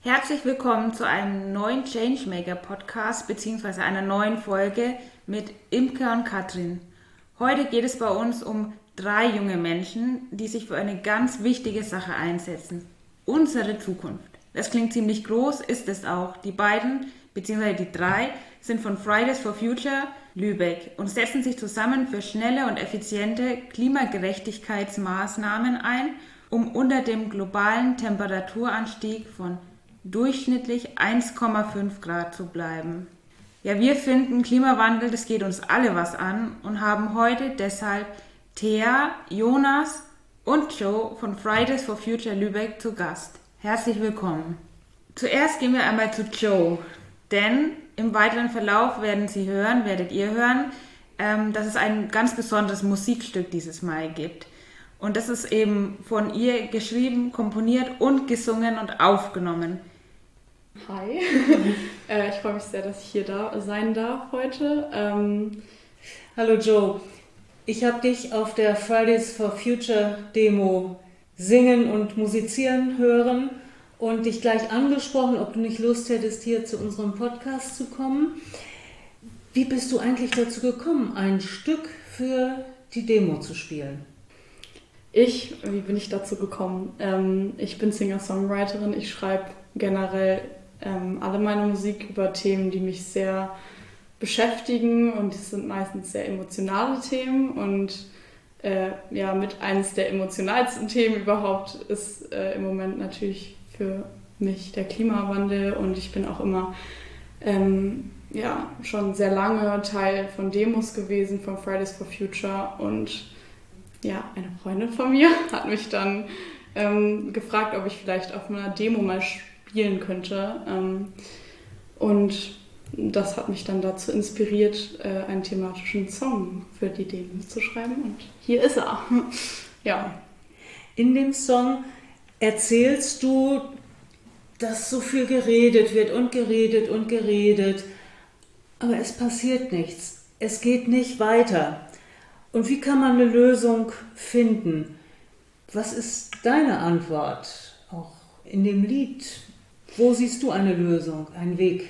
Herzlich willkommen zu einem neuen Changemaker-Podcast bzw. einer neuen Folge mit Imke und Katrin. Heute geht es bei uns um 3 junge Menschen, die sich für eine ganz wichtige Sache einsetzen. Unsere Zukunft. Das klingt ziemlich groß, ist es auch. Die beiden bzw. die 3 sind von Fridays for Future Lübeck und setzen sich zusammen für schnelle und effiziente Klimagerechtigkeitsmaßnahmen ein, um unter dem globalen Temperaturanstieg von durchschnittlich 1,5 Grad zu bleiben. Ja, wir finden, Klimawandel, das geht uns alle was an und haben heute deshalb Thea, Jonas und Joe von Fridays for Future Lübeck zu Gast. Herzlich willkommen. Zuerst gehen wir einmal zu Joe, denn im weiteren Verlauf werdet ihr hören, dass es ein ganz besonderes Musikstück dieses Mal gibt. Und das ist eben von ihr geschrieben, komponiert und gesungen und aufgenommen. Hi, ich freue mich sehr, dass ich hier sein darf heute. Hallo Joe, ich habe dich auf der Fridays for Future Demo singen und musizieren hören und dich gleich angesprochen, ob du nicht Lust hättest, hier zu unserem Podcast zu kommen. Wie bist du eigentlich dazu gekommen, ein Stück für die Demo zu spielen? Wie bin ich dazu gekommen? Ich bin Singer-Songwriterin, ich schreibe generell alle meine Musik über Themen, die mich sehr beschäftigen, und es sind meistens sehr emotionale Themen, und mit eines der emotionalsten Themen überhaupt ist im Moment natürlich für mich der Klimawandel, und ich bin auch immer schon sehr lange Teil von Demos gewesen, von Fridays for Future, und eine Freundin von mir hat mich dann gefragt, ob ich vielleicht auf einer Demo mal spielen könnte. Und das hat mich dann dazu inspiriert, einen thematischen Song für die Demo zu schreiben. Und hier ist er. Ja. In dem Song erzählst du, dass so viel geredet wird und geredet und geredet, aber es passiert nichts. Es geht nicht weiter. Und wie kann man eine Lösung finden? Was ist deine Antwort? Auch in dem Lied, wo siehst du eine Lösung, einen Weg?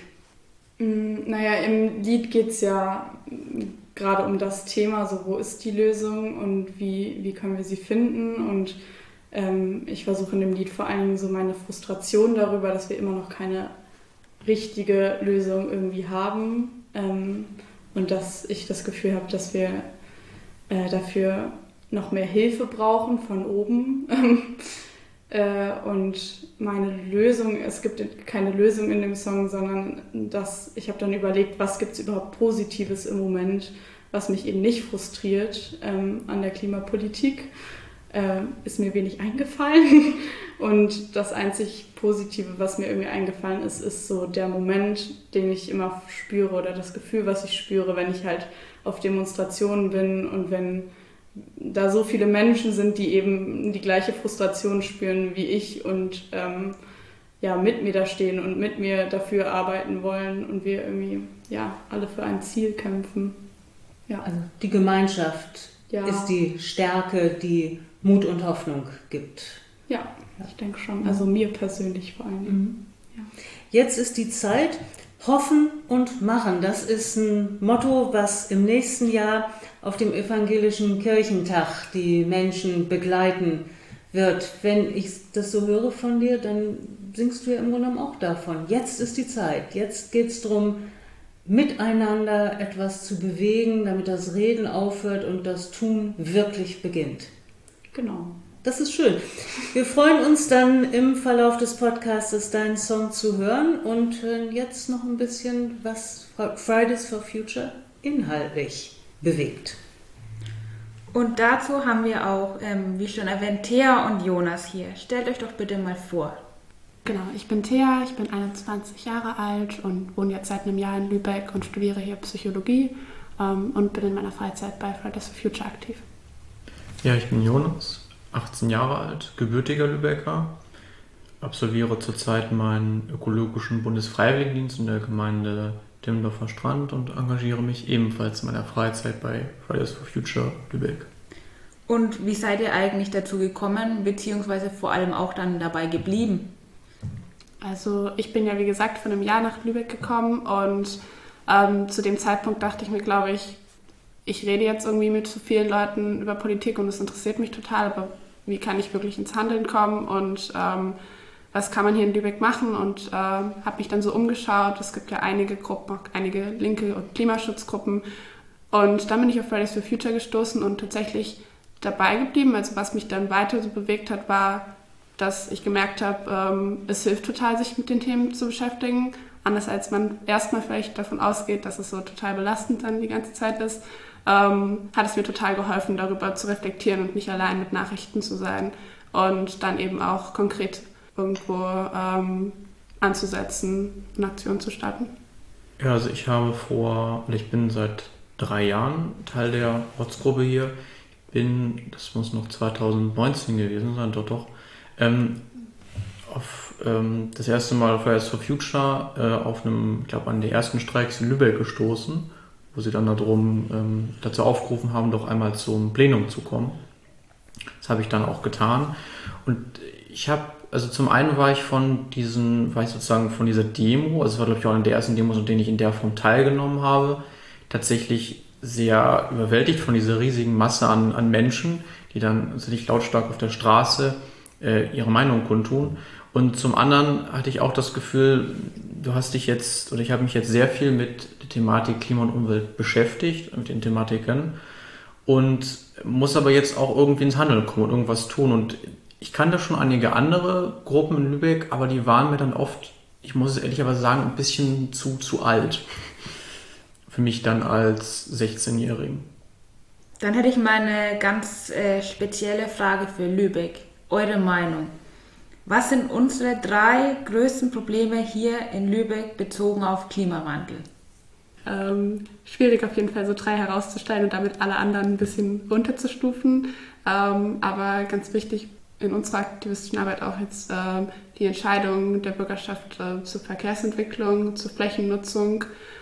Im Lied geht es ja gerade um das Thema, so wo ist die Lösung und wie können wir sie finden. Und ich versuche in dem Lied vor allen Dingen so meine Frustration darüber, dass wir immer noch keine richtige Lösung irgendwie haben. Und dass ich das Gefühl habe, dass wir dafür noch mehr Hilfe brauchen von oben. Und meine Lösung, es gibt keine Lösung in dem Song, sondern ich habe dann überlegt, was gibt es überhaupt Positives im Moment, was mich eben nicht frustriert an der Klimapolitik. Ist mir wenig eingefallen. Und das einzig Positive, was mir irgendwie eingefallen ist, ist so der Moment, den ich immer spüre, oder das Gefühl, was ich spüre, wenn ich halt auf Demonstrationen bin und wenn da so viele Menschen sind, die eben die gleiche Frustration spüren wie ich und mit mir da stehen und mit mir dafür arbeiten wollen und wir irgendwie alle für ein Ziel kämpfen. Ja. Also die Gemeinschaft ist die Stärke, die Mut und Hoffnung gibt. Ja, ich denke schon. Also mir persönlich vor allem. Mhm. Ja. Jetzt ist die Zeit. Hoffen und machen, das ist ein Motto, was im nächsten Jahr auf dem Evangelischen Kirchentag die Menschen begleiten wird. Wenn ich das so höre von dir, dann singst du ja im Grunde genommen auch davon. Jetzt ist die Zeit, jetzt geht es darum, miteinander etwas zu bewegen, damit das Reden aufhört und das Tun wirklich beginnt. Genau. Das ist schön. Wir freuen uns dann im Verlauf des Podcasts deinen Song zu hören und hören jetzt noch ein bisschen, was Fridays for Future inhaltlich bewegt. Und dazu haben wir auch, wie schon erwähnt, Thea und Jonas hier. Stellt euch doch bitte mal vor. Genau, ich bin Thea, ich bin 21 Jahre alt und wohne jetzt seit einem Jahr in Lübeck und studiere hier Psychologie und bin in meiner Freizeit bei Fridays for Future aktiv. Ja, ich bin Jonas, 18 Jahre alt, gebürtiger Lübecker, absolviere zurzeit meinen ökologischen Bundesfreiwilligendienst in der Gemeinde Timmendorfer Strand und engagiere mich ebenfalls in meiner Freizeit bei Fridays for Future Lübeck. Und wie seid ihr eigentlich dazu gekommen, beziehungsweise vor allem auch dann dabei geblieben? Also ich bin ja wie gesagt vor einem Jahr nach Lübeck gekommen und zu dem Zeitpunkt dachte ich mir, glaube ich, ich rede jetzt irgendwie mit so vielen Leuten über Politik und es interessiert mich total, aber wie kann ich wirklich ins Handeln kommen und was kann man hier in Lübeck machen? Und habe mich dann so umgeschaut. Es gibt ja einige Gruppen, auch einige linke und Klimaschutzgruppen. Und dann bin ich auf Fridays for Future gestoßen und tatsächlich dabei geblieben. Also was mich dann weiter so bewegt hat, war, dass ich gemerkt habe, es hilft total, sich mit den Themen zu beschäftigen. Anders als man erstmal vielleicht davon ausgeht, dass es so total belastend dann die ganze Zeit ist, hat es mir total geholfen, darüber zu reflektieren und nicht allein mit Nachrichten zu sein und dann eben auch konkret irgendwo anzusetzen, eine Aktion zu starten. Ja, also ich bin seit 3 Jahren Teil der Ortsgruppe hier. Das muss noch 2019 gewesen sein, doch, auf das erste Mal auf Fridays for Future auf an der ersten Streiks in Lübeck gestoßen, wo sie dann dazu aufgerufen haben, doch einmal zum Plenum zu kommen. Das habe ich dann auch getan. Und zum einen war ich von dieser Demo, also es war glaube ich auch eine der ersten Demos, an denen ich in der Form teilgenommen habe, tatsächlich sehr überwältigt von dieser riesigen Masse an Menschen, die dann tatsächlich lautstark auf der Straße ihre Meinung kundtun. Und zum anderen hatte ich auch das Gefühl, ich habe mich jetzt sehr viel mit der Thematik Klima und Umwelt beschäftigt, mit den Thematiken, und muss aber jetzt auch irgendwie ins Handeln kommen und irgendwas tun. Und ich kannte schon einige andere Gruppen in Lübeck, aber die waren mir dann oft, ich muss es ehrlicherweise sagen, ein bisschen zu alt. Für mich dann als 16-Jährigen. Dann hätte ich mal eine ganz spezielle Frage für Lübeck. Eure Meinung. Was sind unsere 3 größten Probleme hier in Lübeck bezogen auf Klimawandel? Schwierig auf jeden Fall so 3 herauszustellen und damit alle anderen ein bisschen runterzustufen. Aber ganz wichtig in unserer aktivistischen Arbeit auch jetzt die Entscheidung der Bürgerschaft zur Verkehrsentwicklung, zur Flächennutzung.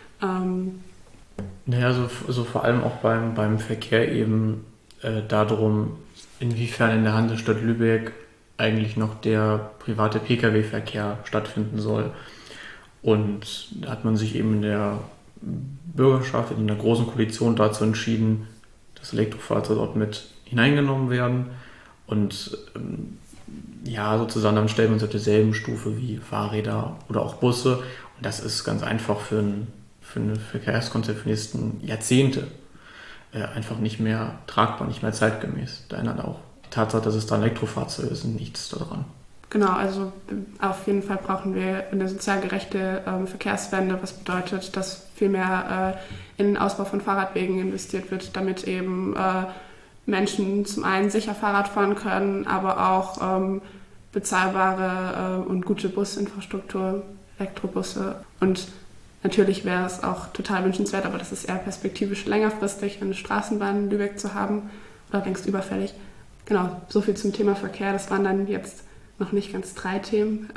So vor allem auch beim Verkehr eben darum, inwiefern in der Hansestadt Lübeck eigentlich noch der private Pkw-Verkehr stattfinden soll. Und da hat man sich eben in der Bürgerschaft, in der Großen Koalition dazu entschieden, dass Elektrofahrzeuge dort mit hineingenommen werden. Und sozusagen dann stellen wir uns auf derselben Stufe wie Fahrräder oder auch Busse. Und das ist ganz einfach für ein Verkehrskonzept für die nächsten Jahrzehnte einfach nicht mehr tragbar, nicht mehr zeitgemäß. Da ändert auch die Tatsache, dass es da Elektrofahrzeuge sind, nichts daran. Genau, also auf jeden Fall brauchen wir eine sozial gerechte Verkehrswende, was bedeutet, dass viel mehr in den Ausbau von Fahrradwegen investiert wird, damit eben Menschen zum einen sicher Fahrrad fahren können, aber auch bezahlbare und gute Businfrastruktur, Elektrobusse. Und natürlich wäre es auch total wünschenswert, aber das ist eher perspektivisch längerfristig, eine Straßenbahn in Lübeck zu haben oder längst überfällig. Genau, so viel zum Thema Verkehr. Das waren dann jetzt noch nicht ganz 3 Themen.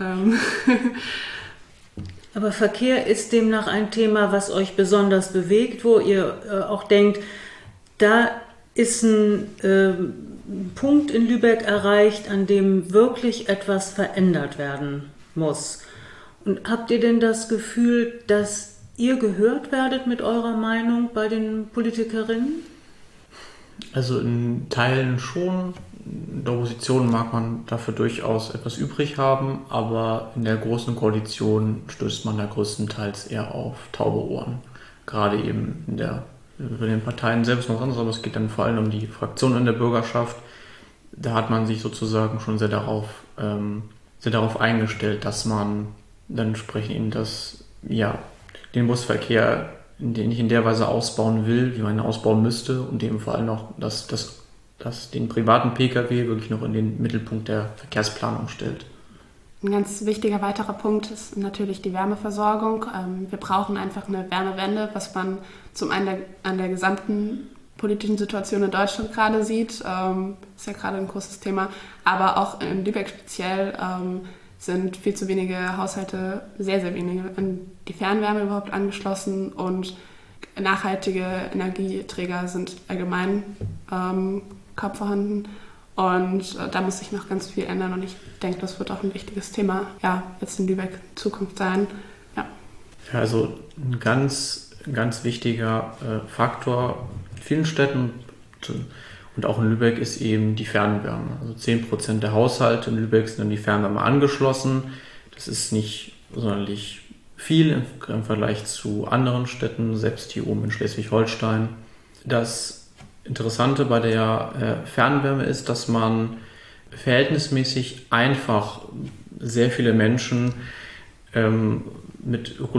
Aber Verkehr ist demnach ein Thema, was euch besonders bewegt, wo ihr auch denkt, da ist ein Punkt in Lübeck erreicht, an dem wirklich etwas verändert werden muss. Und habt ihr denn das Gefühl, dass ihr gehört werdet mit eurer Meinung bei den Politikerinnen? Also in Teilen schon. In der Opposition mag man dafür durchaus etwas übrig haben, aber in der Großen Koalition stößt man da größtenteils eher auf taube Ohren. Gerade eben über den Parteien selbst noch anderes, aber es geht dann vor allem um die Fraktionen in der Bürgerschaft. Da hat man sich sozusagen schon sehr darauf eingestellt, dass man dann entsprechend eben den Busverkehr nicht in der Weise ausbauen will, wie man ihn ausbauen müsste, und eben vor allem auch, dass den privaten Pkw wirklich noch in den Mittelpunkt der Verkehrsplanung stellt. Ein ganz wichtiger weiterer Punkt ist natürlich die Wärmeversorgung. Wir brauchen einfach eine Wärmewende, was man zum einen an der gesamten politischen Situation in Deutschland gerade sieht. Ist ja gerade ein großes Thema. Aber auch in Lübeck speziell sind viel zu wenige Haushalte, sehr, sehr wenige, an die Fernwärme überhaupt angeschlossen. Und nachhaltige Energieträger sind allgemein kaum vorhanden. Und da muss sich noch ganz viel ändern und ich denke, das wird auch ein wichtiges Thema, ja, jetzt in Lübeck in Zukunft sein. Ja, also ein ganz wichtiger Faktor in vielen Städten und auch in Lübeck ist eben die Fernwärme. Also 10% der Haushalte in Lübeck sind an die Fernwärme angeschlossen. Das ist nicht sonderlich viel im Vergleich zu anderen Städten, selbst hier oben in Schleswig-Holstein. Das Interessante bei der Fernwärme ist, dass man verhältnismäßig einfach sehr viele Menschen mit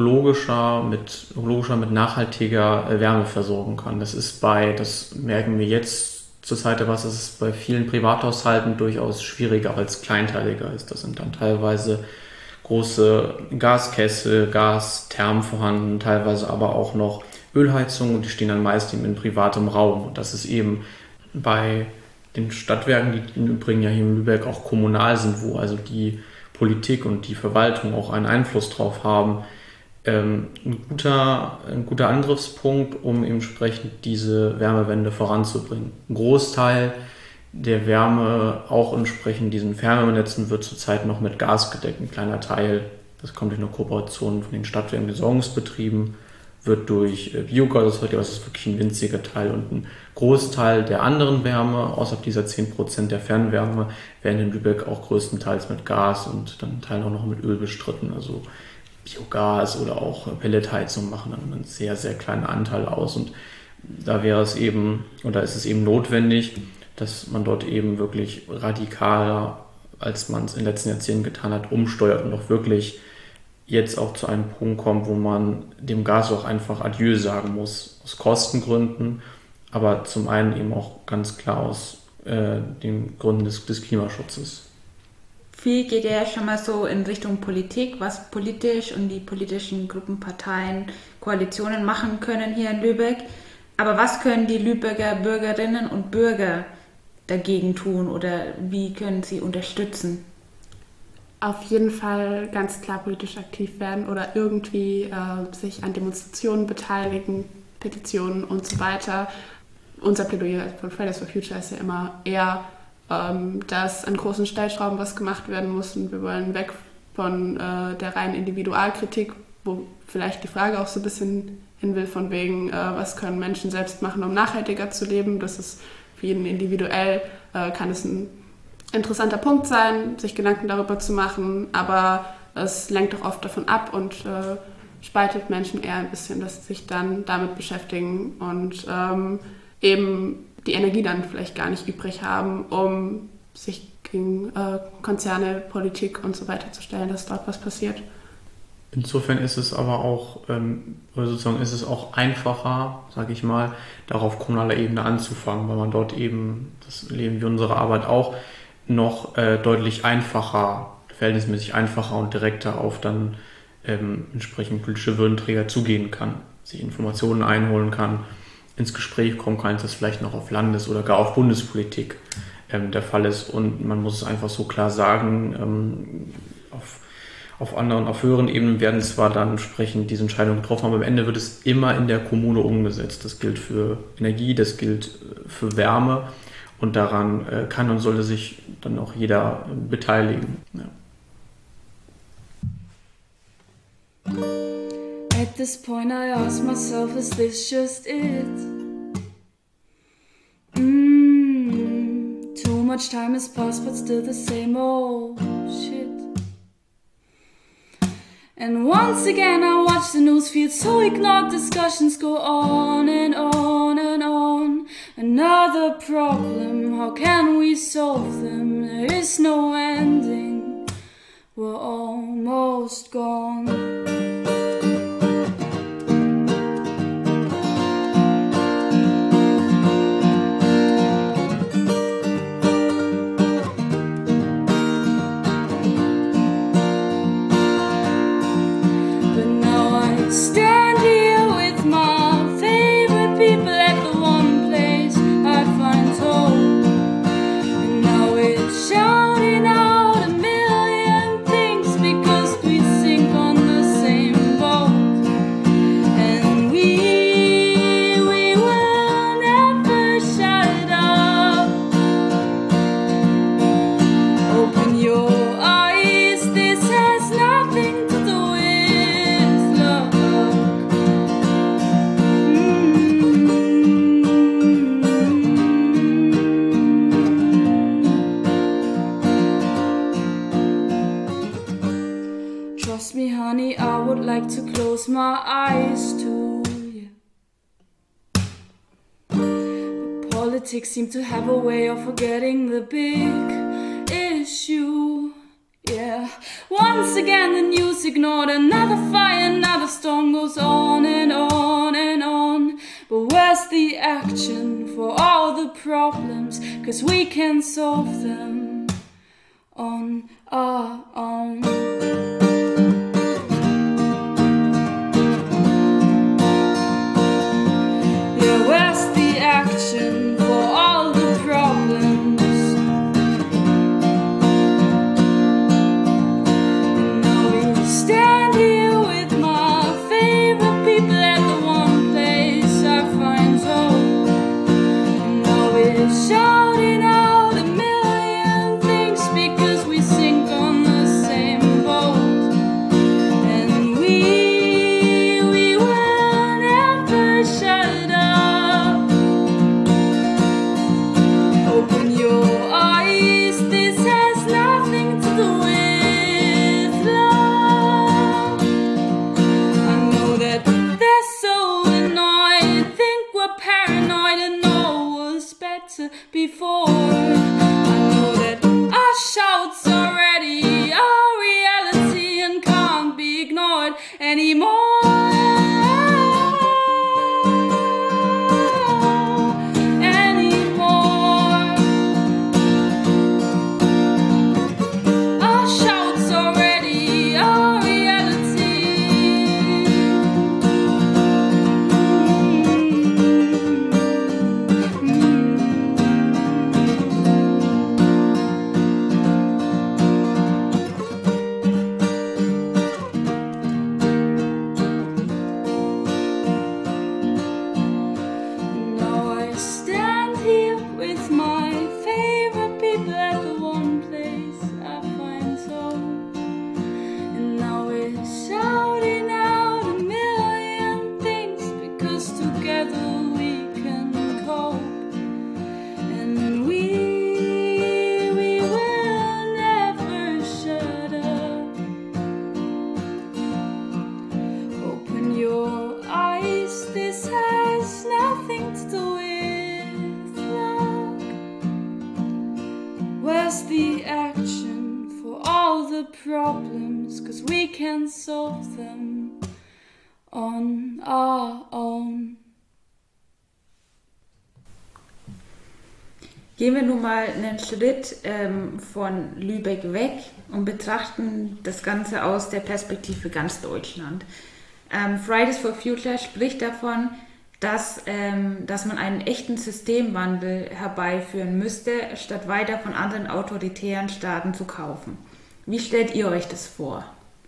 nachhaltiger Wärme versorgen kann. Das merken wir jetzt zur Zeit der Wasser, dass es bei vielen Privathaushalten durchaus schwieriger als kleinteiliger ist. Das sind dann teilweise große Gaskessel, Gasthermen vorhanden, teilweise aber auch noch Ölheizungen und die stehen dann meist eben in privatem Raum. Und das ist eben bei den Stadtwerken, die im Übrigen ja hier in Lübeck auch kommunal sind, wo also die Politik und die Verwaltung auch einen Einfluss drauf haben, ein guter Angriffspunkt, um entsprechend diese Wärmewende voranzubringen. Ein Großteil der Wärme, auch entsprechend diesen Fernwärmenetzen, wird zurzeit noch mit Gas gedeckt. Ein kleiner Teil, das kommt durch eine Kooperation von den Stadtwerken, Entsorgungsbetrieben, wird durch Biogas, das ist wirklich ein winziger Teil, und ein Großteil der anderen Wärme, außerhalb dieser 10% der Fernwärme, werden in Lübeck auch größtenteils mit Gas und dann Teilen auch noch mit Öl bestritten. Also Biogas oder auch Pelletheizung machen dann einen sehr, sehr kleinen Anteil aus. Und da ist es eben notwendig, dass man dort eben wirklich radikaler, als man es in den letzten Jahrzehnten getan hat, umsteuert und auch wirklich jetzt auch zu einem Punkt kommt, wo man dem Gas auch einfach Adieu sagen muss, aus Kostengründen, aber zum einen eben auch ganz klar aus den Gründen des Klimaschutzes. Viel geht ja schon mal so in Richtung Politik, was politisch und die politischen Gruppen, Parteien, Koalitionen machen können hier in Lübeck. Aber was können die Lübecker Bürgerinnen und Bürger dagegen tun oder wie können sie unterstützen? Auf jeden Fall ganz klar politisch aktiv werden oder irgendwie sich an Demonstrationen beteiligen, Petitionen und so weiter. Unser Plädoyer von Fridays for Future ist ja immer eher, dass an großen Stellschrauben was gemacht werden muss und wir wollen weg von der reinen Individualkritik, wo vielleicht die Frage auch so ein bisschen hin will von wegen, was können Menschen selbst machen, um nachhaltiger zu leben. Das ist für jeden individuell, kann es ein interessanter Punkt sein, sich Gedanken darüber zu machen, aber es lenkt auch oft davon ab und spaltet Menschen eher ein bisschen, dass sie sich dann damit beschäftigen und eben die Energie dann vielleicht gar nicht übrig haben, um sich gegen Konzerne, Politik und so weiter zu stellen, dass dort was passiert. Insofern ist es aber auch, ist es auch einfacher, sage ich mal, darauf kommunaler Ebene anzufangen, weil man dort eben, das leben wir unsere Arbeit auch, noch deutlich einfacher, verhältnismäßig einfacher und direkter auf dann entsprechend politische Würdenträger zugehen kann, sich Informationen einholen kann, ins Gespräch kommen kann, dass das vielleicht noch auf Landes- oder gar auf Bundespolitik der Fall ist. Und man muss es einfach so klar sagen, auf höheren Ebenen werden zwar dann entsprechend diese Entscheidungen getroffen, aber am Ende wird es immer in der Kommune umgesetzt. Das gilt für Energie, das gilt für Wärme und daran kann und sollte sich dann auch jeder beteiligen. Ja. At this point I ask myself, is this just it? Too much time has passed but still the same old shit. And once again I watch the news feed, so ignored discussions go on and on and on. Another problem, how can we solve them? There is no ending, we're almost gone. Stand here with my favorite people at the one place I find hope. And now we're shouting out a million things because we think Trust me, honey, I would like to close my eyes to you. But politics seem to have a way of forgetting the big issue. Yeah, once again the news ignored, another fire, another storm goes on and on and on. But where's the action for all the problems? 'Cause we can solve them on our own. Yeah, where's the action for all the problems? Now we stand here with my favorite people at the one place I find hope. And now we're shouting out a million things because we sink on the same boat. And we will never shut up. Open your eyes, this has nothing to do with love. I know that they're so annoyed, think we're paranoid and know was better before. I know that our shouts already are reality and can't be ignored anymore. Anymore. Our shouts already are reality. Now I stand here with my favorite people at the one place I find hope. And now we're shouting out a million things because together we can cope. And we will never shut up. Open your eyes, this has nothing to do with luck. Where's the action for all the problems? 'Cause we can solve them on our own. Gehen wir nun mal einen Schritt von Lübeck weg und betrachten das Ganze aus der Perspektive ganz Deutschland. Fridays for Future spricht davon, dass man einen echten Systemwandel herbeiführen müsste, statt weiter von anderen autoritären Staaten zu kaufen. Wie stellt ihr euch das vor?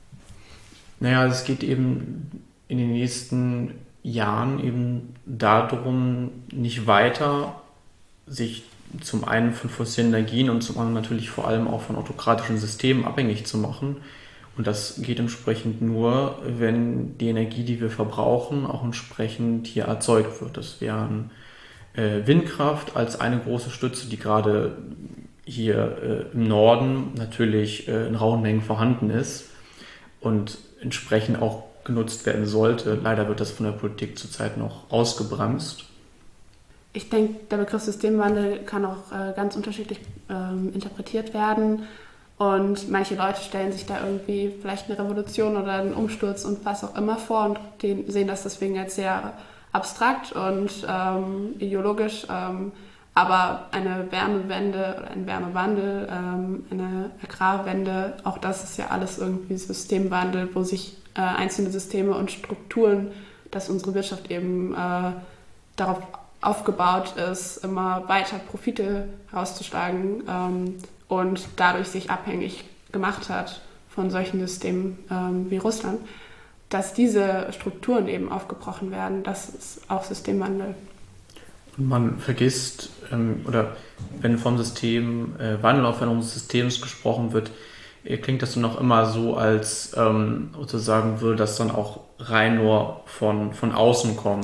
Naja, es geht eben in den nächsten Jahren eben darum, nicht weiter sich zum einen von fossilen Energien und zum anderen natürlich vor allem auch von autokratischen Systemen abhängig zu machen. Und das geht entsprechend nur, wenn die Energie, die wir verbrauchen, auch entsprechend hier erzeugt wird. Das wären Windkraft als eine große Stütze, die gerade hier im Norden natürlich in rauen Mengen vorhanden ist und entsprechend auch genutzt werden sollte. Leider wird das von der Politik zurzeit noch ausgebremst. Ich denke, der Begriff Systemwandel kann auch ganz unterschiedlich interpretiert werden. Und manche Leute stellen sich da irgendwie vielleicht eine Revolution oder einen Umsturz und was auch immer vor und sehen das deswegen als sehr abstrakt und ideologisch. Aber eine Wärmewende oder ein Wärmewandel, eine Agrarwende, auch das ist ja alles irgendwie Systemwandel, wo sich einzelne Systeme und Strukturen, dass unsere Wirtschaft eben darauf aufgebaut ist, immer weiter Profite herauszuschlagen und dadurch sich abhängig gemacht hat von solchen Systemen wie Russland, dass diese Strukturen eben aufgebrochen werden, das ist auch Systemwandel. Man vergisst, oder wenn vom System, Wandelaufwendung des Systems gesprochen wird, klingt das dann auch immer so, als sozusagen würde das dann auch rein nur von außen kommen.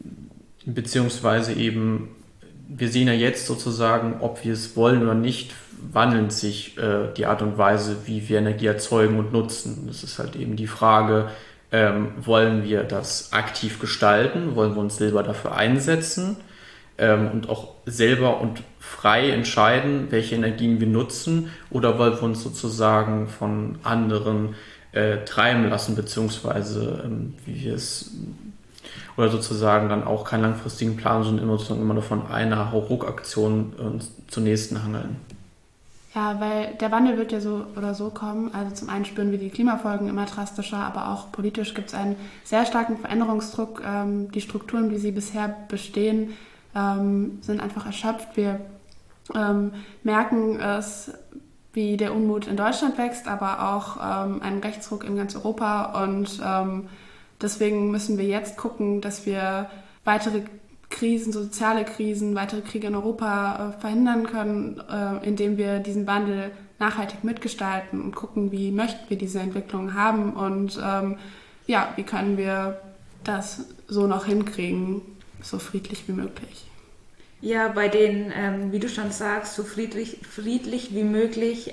Beziehungsweise eben, wir sehen ja jetzt sozusagen, ob wir es wollen oder nicht, wandelt sich die Art und Weise, wie wir Energie erzeugen und nutzen. Das ist halt eben die Frage, wollen wir das aktiv gestalten, wollen wir uns selber dafür einsetzen und auch selber und frei entscheiden, welche Energien wir nutzen, oder wollen wir uns sozusagen von anderen treiben lassen, beziehungsweise wie wir es, oder sozusagen dann auch keinen langfristigen Plan, sondern immer nur von einer Hauruck-Aktion zur nächsten hangeln. Ja, weil der Wandel wird ja so oder so kommen. Also zum einen spüren wir die Klimafolgen immer drastischer, aber auch politisch gibt es einen sehr starken Veränderungsdruck. Die Strukturen, wie sie bisher bestehen, sind einfach erschöpft. Wir merken es, wie der Unmut in Deutschland wächst, aber auch einen Rechtsruck in ganz Europa. Und deswegen müssen wir jetzt gucken, dass wir weitere Krisen, soziale Krisen, weitere Kriege in Europa verhindern können, indem wir diesen Wandel nachhaltig mitgestalten und gucken, wie möchten wir diese Entwicklung haben und wie können wir das so noch hinkriegen, so friedlich wie möglich. Ja, bei den, wie du schon sagst, so friedlich wie möglich.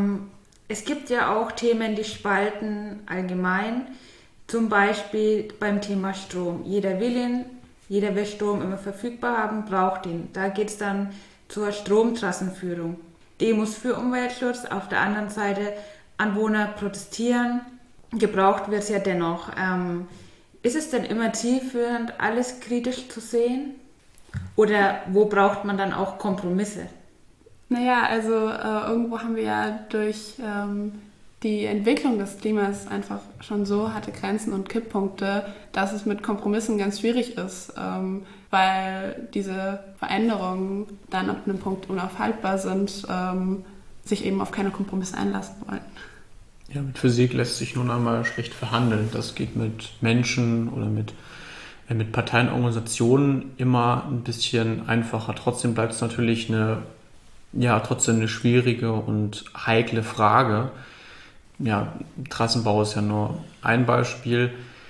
Es gibt ja auch Themen, die spalten allgemein, zum Beispiel beim Thema Strom. Jeder will Strom immer verfügbar haben, braucht ihn. Da geht es dann zur Stromtrassenführung. Demos für Umweltschutz, auf der anderen Seite Anwohner protestieren. Gebraucht wird es ja dennoch. Ist es denn immer zielführend, alles kritisch zu sehen? Oder wo braucht man dann auch Kompromisse? Naja, also irgendwo haben wir ja durch die Entwicklung des Klimas einfach schon so harte Grenzen und Kipppunkte, dass es mit Kompromissen ganz schwierig ist, weil diese Veränderungen dann ab einem Punkt unaufhaltbar sind, sich eben auf keine Kompromisse einlassen wollen. Ja, mit Physik lässt sich nun einmal schlecht verhandeln. Das geht mit Menschen oder mit Parteien, Organisationen immer ein bisschen einfacher. Trotzdem bleibt es natürlich trotzdem eine schwierige und heikle Frage. Ja, Trassenbau ist ja nur ein Beispiel.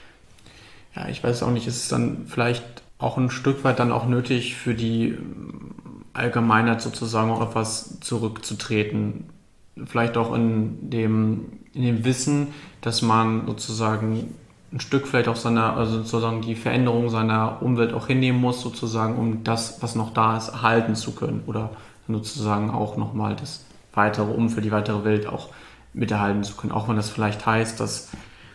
Ja, ich weiß auch nicht, ist es dann vielleicht auch ein Stück weit dann auch nötig für die Allgemeinheit sozusagen auch etwas zurückzutreten. Vielleicht auch in dem Wissen, dass man sozusagen ein Stück vielleicht auch sozusagen die Veränderung seiner Umwelt auch hinnehmen muss, sozusagen, um das, was noch da ist, erhalten zu können oder sozusagen auch nochmal das weitere Umfeld, die weitere Welt auch miterhalten zu können. Auch wenn das vielleicht heißt, dass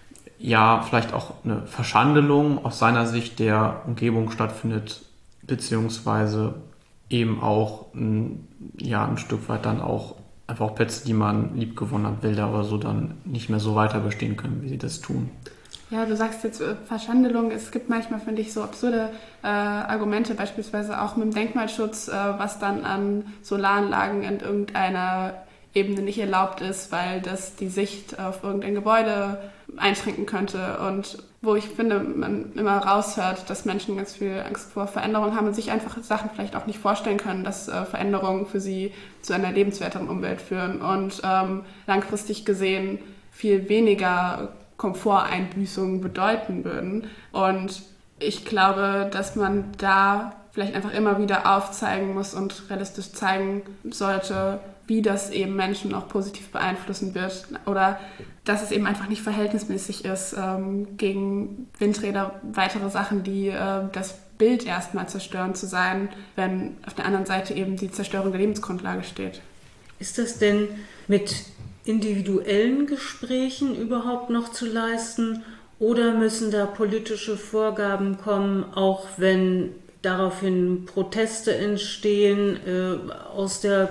ja vielleicht auch eine Verschandelung aus seiner Sicht der Umgebung stattfindet, beziehungsweise eben auch ein Stück weit dann auch einfach auch Plätze, die man liebgewonnen hat, Wälder oder so dann nicht mehr so weiter bestehen können, wie sie das tun. Ja, du sagst jetzt Verschandelung. Es gibt manchmal, finde ich, so absurde Argumente, beispielsweise auch mit dem Denkmalschutz, was dann an Solaranlagen in irgendeiner Ebene nicht erlaubt ist, weil das die Sicht auf irgendein Gebäude einschränken könnte. Und wo ich finde, man immer raushört, dass Menschen ganz viel Angst vor Veränderung haben und sich einfach Sachen vielleicht auch nicht vorstellen können, dass Veränderungen für sie zu einer lebenswerteren Umwelt führen und langfristig gesehen viel weniger Komforteinbüßungen bedeuten würden. Und ich glaube, dass man da vielleicht einfach immer wieder aufzeigen muss und realistisch zeigen sollte, wie das eben Menschen auch positiv beeinflussen wird oder dass es eben einfach nicht verhältnismäßig ist gegen Windräder, weitere Sachen, die das Bild erstmal zerstören zu sein, wenn auf der anderen Seite eben die Zerstörung der Lebensgrundlage steht. Ist das denn mit individuellen Gesprächen überhaupt noch zu leisten oder müssen da politische Vorgaben kommen, auch wenn daraufhin Proteste entstehen aus der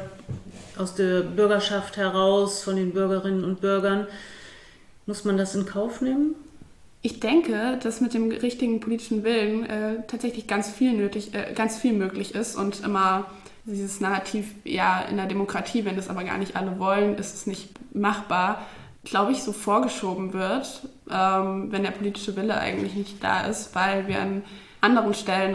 Bürgerschaft heraus, von den Bürgerinnen und Bürgern? Muss man das in Kauf nehmen? Ich denke, dass mit dem richtigen politischen Willen tatsächlich ganz viel möglich ist und immer dieses Narrativ, ja, in der Demokratie, wenn das aber gar nicht alle wollen, ist es nicht machbar, glaube ich, so vorgeschoben wird, wenn der politische Wille eigentlich nicht da ist, weil wir an anderen Stellen,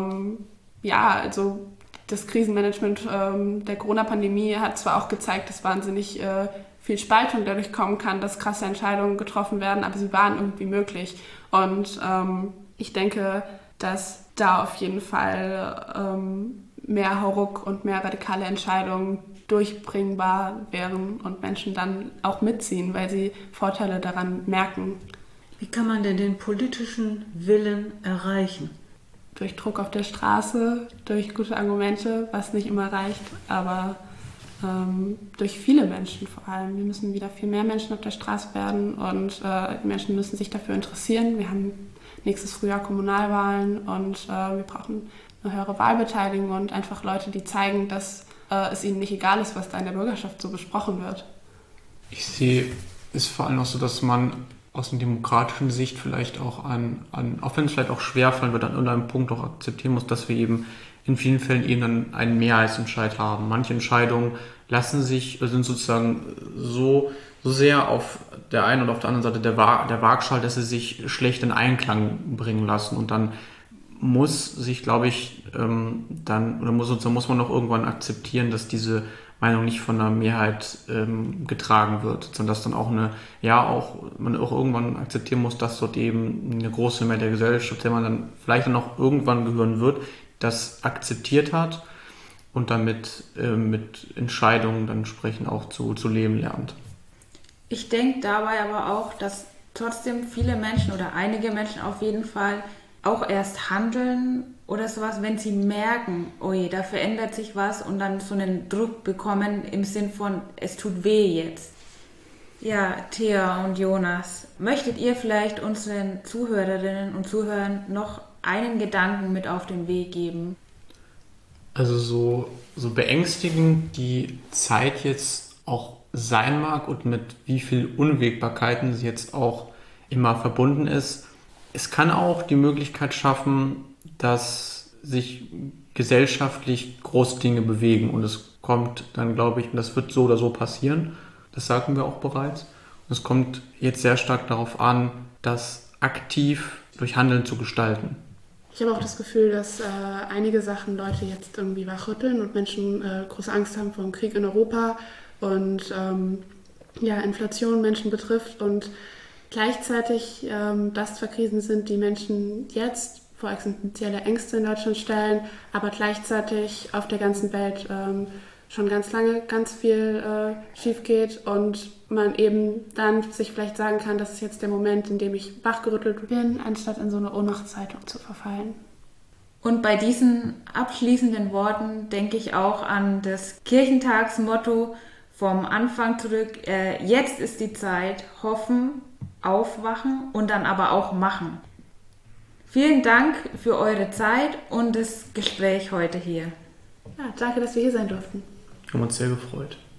also das Krisenmanagement der Corona-Pandemie hat zwar auch gezeigt, dass wahnsinnig viel Spaltung dadurch kommen kann, dass krasse Entscheidungen getroffen werden, aber sie waren irgendwie möglich. Und ich denke, dass da auf jeden Fall mehr Hauruck und mehr radikale Entscheidungen durchbringbar wären und Menschen dann auch mitziehen, weil sie Vorteile daran merken. Wie kann man denn den politischen Willen erreichen? Durch Druck auf der Straße, durch gute Argumente, was nicht immer reicht, aber durch viele Menschen vor allem. Wir müssen wieder viel mehr Menschen auf der Straße werden und die Menschen müssen sich dafür interessieren. Wir haben nächstes Frühjahr Kommunalwahlen und wir brauchen eine höhere Wahlbeteiligung und einfach Leute, die zeigen, dass es ihnen nicht egal ist, was da in der Bürgerschaft so besprochen wird. Ich sehe es vor allem auch so, dass man aus einer demokratischen Sicht vielleicht auch auch wenn es vielleicht auch schwerfallen wird, an irgendeinem Punkt auch akzeptieren muss, dass wir eben in vielen Fällen eben einen Mehrheitsentscheid haben. Manche Entscheidungen sind sozusagen so sehr auf der einen und auf der anderen Seite der Waagschale, dass sie sich schlecht in Einklang bringen lassen. Und dann muss sich, glaube ich, muss man auch irgendwann akzeptieren, dass diese Meinung nicht von einer Mehrheit getragen wird, sondern dass dann man auch irgendwann akzeptieren muss, dass dort eben eine große Mehrheit der Gesellschaft, der man dann vielleicht dann auch irgendwann gehören wird, das akzeptiert hat und damit mit Entscheidungen dann entsprechend auch zu leben lernt. Ich denke dabei aber auch, dass trotzdem viele Menschen oder einige Menschen auf jeden Fall auch erst handeln oder sowas, wenn sie merken, oh je, da verändert sich was und dann so einen Druck bekommen im Sinn von, es tut weh jetzt. Ja, Thea und Jonas, möchtet ihr vielleicht unseren Zuhörerinnen und Zuhörern noch einen Gedanken mit auf den Weg geben? Also so beängstigend die Zeit jetzt auch sein mag und mit wie viel Unwägbarkeiten sie jetzt auch immer verbunden ist, es kann auch die Möglichkeit schaffen, dass sich gesellschaftlich große Dinge bewegen und es kommt dann, glaube ich, und das wird so oder so passieren, das sagten wir auch bereits. Und es kommt jetzt sehr stark darauf an, das aktiv durch Handeln zu gestalten. Ich habe auch das Gefühl, dass einige Sachen Leute jetzt irgendwie wachrütteln und Menschen große Angst haben vor dem Krieg in Europa und Inflation Menschen betrifft und gleichzeitig das zwar Krisen sind, die Menschen jetzt vor existenzielle Ängste in Deutschland stellen, aber gleichzeitig auf der ganzen Welt schon ganz lange ganz viel schief geht und man eben dann sich vielleicht sagen kann, das ist jetzt der Moment, in dem ich wachgerüttelt bin, anstatt in so eine Ohnmachtshaltung zu verfallen. Und bei diesen abschließenden Worten denke ich auch an das Kirchentagsmotto vom Anfang zurück, jetzt ist die Zeit, hoffen, aufwachen und dann aber auch machen. Vielen Dank für eure Zeit und das Gespräch heute hier. Ja, danke, dass wir hier sein durften. Wir haben uns sehr gefreut.